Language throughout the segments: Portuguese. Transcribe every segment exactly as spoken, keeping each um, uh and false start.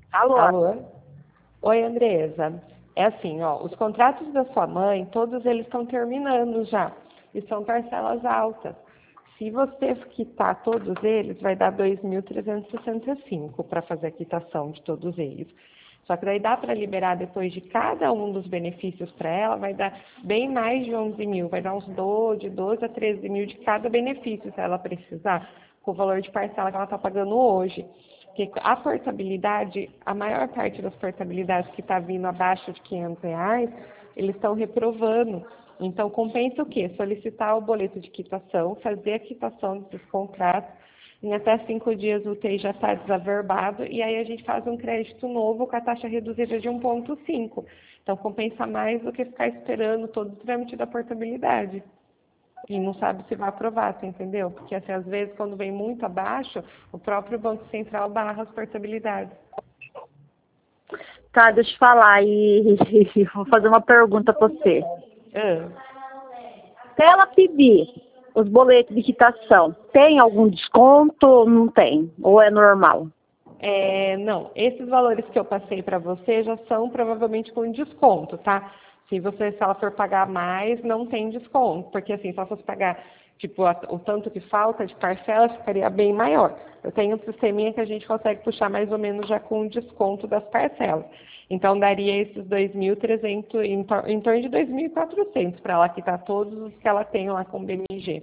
Alô? Alô? Oi, Andresa. É assim, ó, os contratos da sua mãe, todos eles estão terminando já. E são parcelas altas. Se você quitar todos eles, vai dar dois mil trezentos e sessenta e cinco para fazer a quitação de todos eles. Só que daí dá para liberar depois de cada um dos benefícios para ela, vai dar bem mais de onze mil, vai dar uns doze, de doze a treze mil de cada benefício, se ela precisar, com o valor de parcela que ela está pagando hoje. Porque a portabilidade, a maior parte das portabilidades que está vindo abaixo de quinhentos reais, eles estão reprovando. Então, compensa o quê? Solicitar o boleto de quitação, fazer a quitação desses contratos, em até cinco dias o U T I já está desaverbado, e aí a gente faz um crédito novo com a taxa reduzida de um vírgula cinco. Então, compensa mais do que ficar esperando todo o trâmite da portabilidade. E não sabe se vai aprovar, você entendeu? Porque, assim, às vezes, quando vem muito abaixo, o próprio Banco Central barra as portabilidades. Tá, deixa eu falar e, e vou fazer uma pergunta para você. Ah. Se ela pedir os boletos de quitação, tem algum desconto ou não tem? Ou é normal? É, não, esses valores que eu passei para você já são provavelmente com desconto, tá? Se você, se ela for pagar mais, não tem desconto, porque assim, se ela fosse pagar tipo a, o tanto que falta de parcela, ficaria bem maior. Eu tenho um sisteminha que a gente consegue puxar mais ou menos já com desconto das parcelas. Então daria esses dois mil e trezentos, em, tor em torno de dois mil e quatrocentos para ela quitar todos os que ela tem lá com o B M G.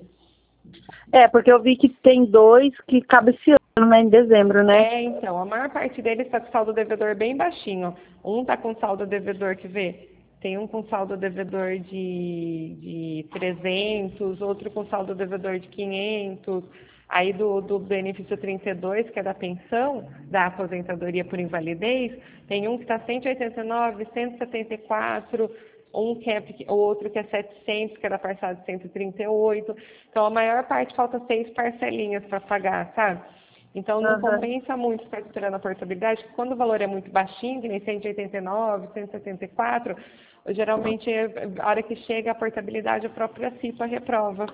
É, porque eu vi que tem dois que cabe esse ano, né, em dezembro, né? É, então, a maior parte deles está com saldo devedor bem baixinho. Um está com saldo devedor, que vê, tem um com saldo devedor de, de trezentos, outro com saldo devedor de quinhentos. Aí do, do benefício trinta e dois, que é da pensão, da aposentadoria por invalidez, tem um que está cento e oitenta e nove, cento e setenta e quatro, um que é, o outro que é setecentos, que é da parcela de cento e trinta e oito. Então, a maior parte falta seis parcelinhas para pagar, sabe? Então, não Aham. compensa muito ficar esperando a portabilidade, porque quando o valor é muito baixinho, que nem cento e oitenta e nove, cento e setenta e quatro, geralmente, a hora que chega a portabilidade, a própria CIPA reprova.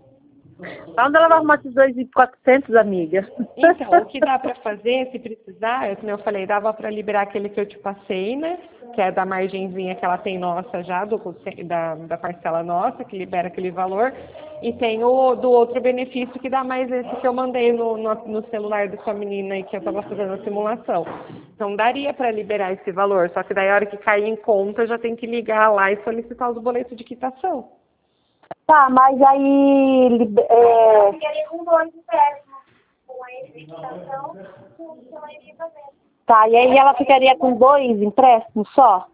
Onde ela vai arrumar esses dois mil e quatrocentos, amiga? Então, o que dá para fazer, se precisar, é, como eu falei, dava para liberar aquele que eu te passei, né? Que é da margenzinha que ela tem nossa já, do, da, da parcela nossa, que libera aquele valor. E tem o do outro benefício que dá mais esse que eu mandei no, no, no celular da sua menina e que eu estava fazendo a simulação. Então, daria para liberar esse valor, só que daí a hora que cair em conta, já tem que ligar lá e solicitar os boletos de quitação. Tá, mas aí... libe- É... Ficaria com dois empréstimos, com esse de quitação, com esse de fazer. Tá, e aí ela ficaria com dois empréstimos só?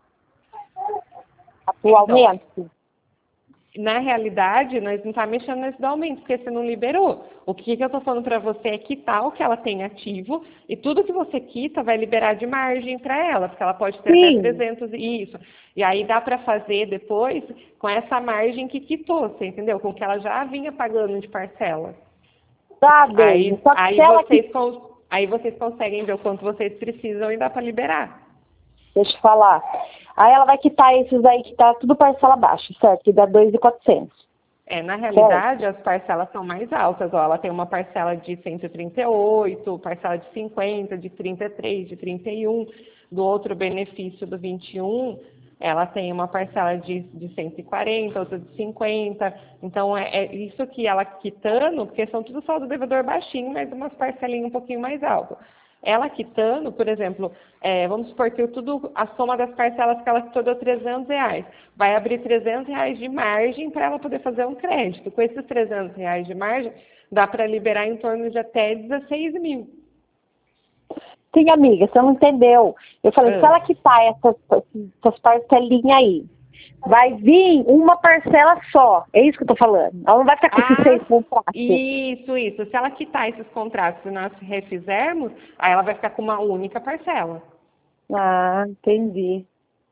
Então, Atualmente? na realidade, nós não estamos mexendo nesse aumento, porque você não liberou. O que, que eu estou falando para você é quitar o que ela tem ativo, e tudo que você quita vai liberar de margem para ela, porque ela pode ter até Sim. trezentos e isso. E aí dá para fazer depois com essa margem que quitou, você entendeu? Com o que ela já vinha pagando de parcela. Tá, bem. Aí, Só que se aí, ela que... vocês, cons- aí vocês conseguem ver o quanto vocês precisam e dá para liberar. Deixa eu falar. Aí ela vai quitar esses aí que tá tudo parcela baixa, certo? Que dá dois mil e quatrocentos. É, na Certo? realidade, as parcelas são mais altas. Ó, ela tem uma parcela de cento e trinta e oito, parcela de cinquenta, de trinta e três, de trinta e um. Do outro benefício do vinte e um, ela tem uma parcela de, de cento e quarenta, outra de cinquenta. Então, é, é isso que ela quitando, porque são tudo saldo devedor baixinho, mas umas parcelinhas um pouquinho mais altas. Ela quitando, por exemplo, é, vamos supor que tudo, a soma das parcelas que ela quitou deu trezentos reais. Vai abrir trezentos reais de margem para ela poder fazer um crédito. Com esses trezentos reais de margem, dá para liberar em torno de até dezesseis mil. Sim, amiga, você não entendeu. Eu falei, se Ah. ela quitar essas, essas parcelinhas aí, vai vir uma parcela só. É isso que eu tô falando. Ela não vai ficar com esses Ah, seis contratos. isso, isso. Se ela quitar esses contratos e nós refizermos, aí ela vai ficar com uma única parcela. Ah, entendi.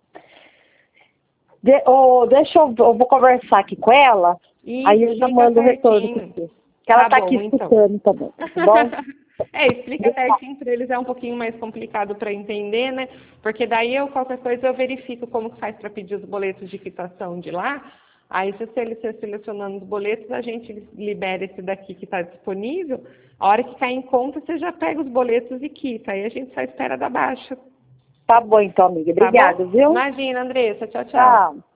De, oh, deixa eu, eu vou conversar aqui com ela, aí Isso, eu já liga mando o retorno pra certinho. você. Que ela Tá tá aqui bom, então. escutando também, tá bom? É, explica certinho para eles, é um pouquinho mais complicado para entender, né? Porque daí eu, qualquer coisa, eu verifico como que faz para pedir os boletos de quitação de lá. Aí, se ele ser selecionando os boletos, a gente libera esse daqui que está disponível. A hora que cair em conta, você já pega os boletos e quita. Aí a gente só espera da baixa. Tá bom então, amiga. Tá Obrigada, bom? viu? Imagina, Andressa. Tchau, tchau. Tchau.